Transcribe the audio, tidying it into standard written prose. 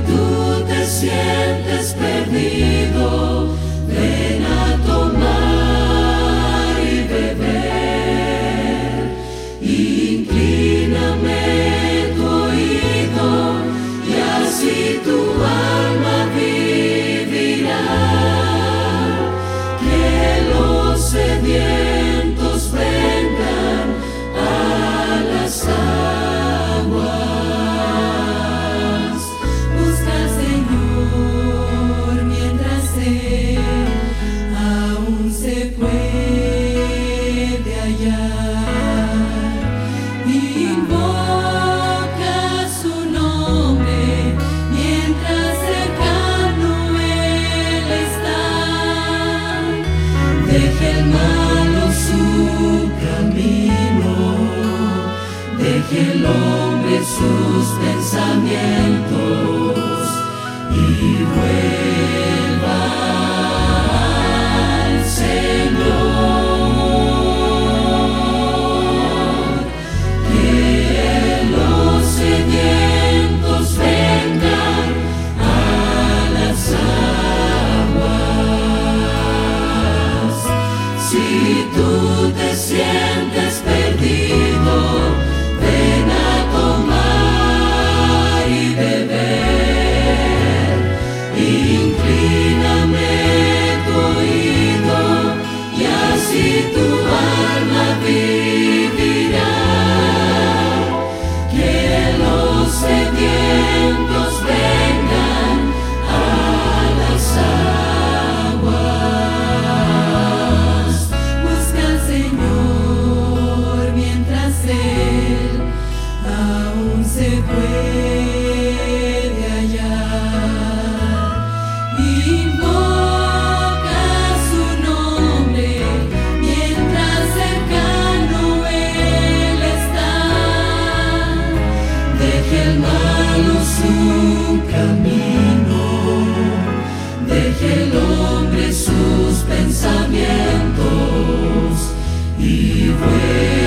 tú te sientes perdido, ven a tomar y beber. Inclíname tu oído y así tu alma vivirá. Que los sedientos vengan a las aguas. Busca al Señor mientras Él aún se puede hallar. Invoca su nombre mientras cercano Él está. Deje el malo su camino, deje el hombre sus pensamientos y vuelva al Señor. Que los sedientos vengan a las aguas. Si tú te sientes perdido, ven a tomar y beber. Inclíname tu oído y así tu alma vivirá. Que los sedientos vengan a las aguas. Busca al Señor mientras Él aún se puede hallar. Invoca su nombre mientras cercano Él está. Deje el malo su camino, deje el hombre sus pensamientos y vuelva